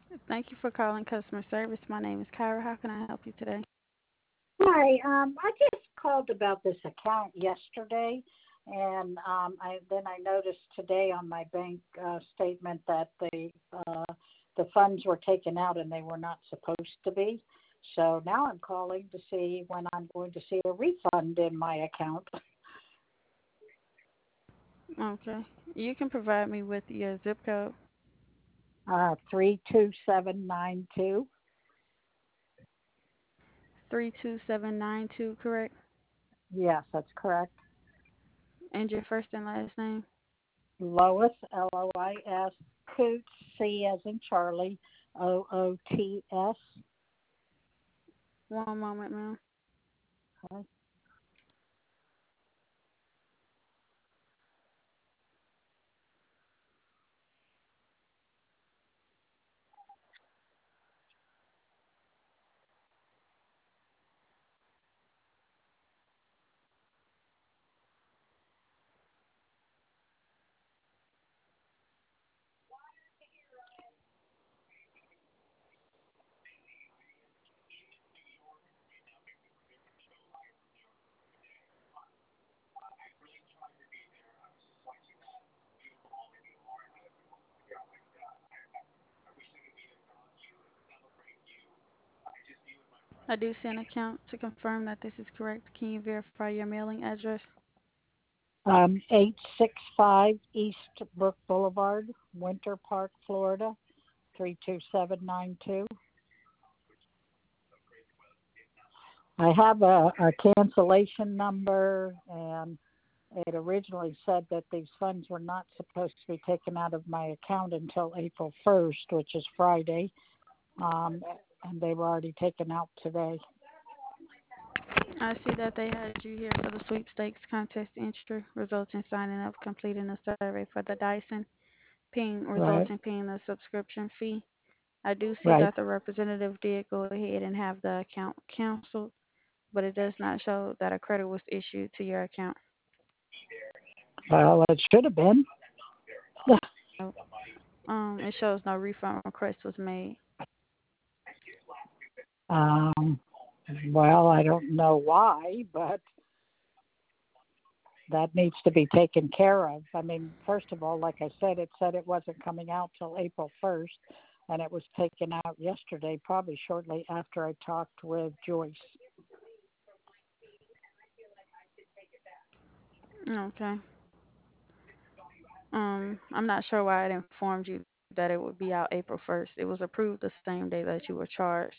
Thank you for calling customer service. My name is Kyra. How can I help you today? Hi, I just called about this account yesterday, and I noticed today on my bank statement that the funds were taken out and they were not supposed to be. So now I'm calling to see when I'm going to see a refund in my account. Okay. You can provide me with your zip code. 32792. 32792, correct? Yes, that's correct. And your first and last name? Lois, Lois, Coots, C as in Charlie, Oots. One moment, ma'am. Okay. I do see an account to confirm that this is correct. Can you verify your mailing address? 865 East Brook Boulevard, Winter Park, Florida, 32792. I have a cancellation number, and it originally said that these funds were not supposed to be taken out of my account until April 1st, which is Friday, um, and they were already taken out today. I see that they had you here for the sweepstakes contest entry, resulting signing up, completing the survey for the Dyson, paying Right, resulting paying the subscription fee. I do see right. that the representative did go ahead and have the account canceled, but it does not show that a credit was issued to your account. Well, it should have been. No. It shows no refund request was made. um, well, I don't know why, but that needs to be taken care of. I mean, first of all, like I said it wasn't coming out till April 1st, and it was taken out yesterday, probably shortly after I talked with Joyce. Okay. I'm not sure why it informed you that it would be out April 1st. It was approved the same day that you were charged.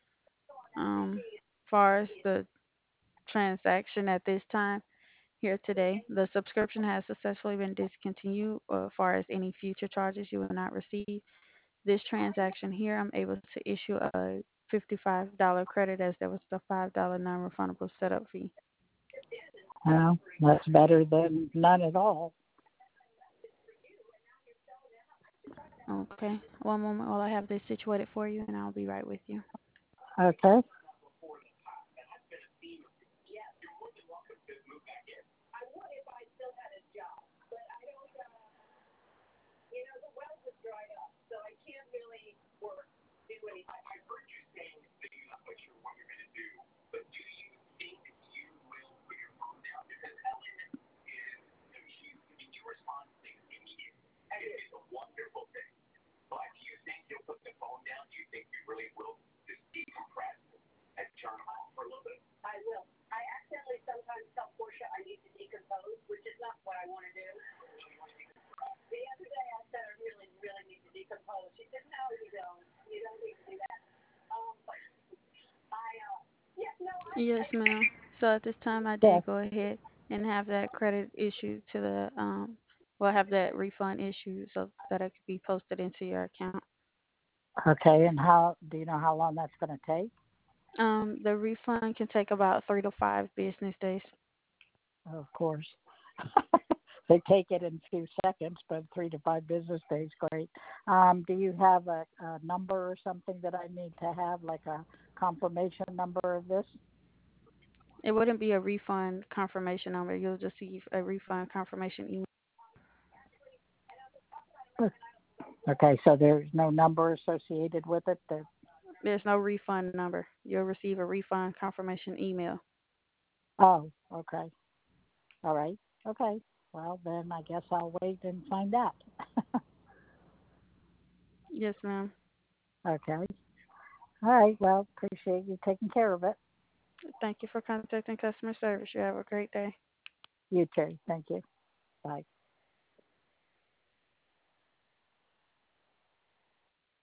Far as the transaction at this time here today, the subscription has successfully been discontinued. As far as any future charges, you will not receive. This transaction here, I'm able to issue a $55 credit as there was a $5 non-refundable setup fee. Well, that's better than none at all. Okay. One moment while I have this situated for you, and I'll be right with you. Okay. Yes, ma'am. So at this time, I Yes. did go ahead and have that credit issued to the well, have that refund issued so that it could be posted into your account. Okay. And how do you know how long that's going to take? The refund can take about 3 to 5 business days. Of course. They take it in a few seconds, but 3 to 5 business days, great. Do you have a number or something that I need to have, like a confirmation number of this? It wouldn't be a refund confirmation number. You'll just receive a refund confirmation email. Okay, so there's no number associated with it. There's no refund number. You'll receive a refund confirmation email. Oh, okay. All right. Okay. Well, then I guess I'll wait and find out. Yes, ma'am. Okay. All right. Well, appreciate you taking care of it. Thank you for contacting customer service. You have a great day. You too. Thank you. Bye.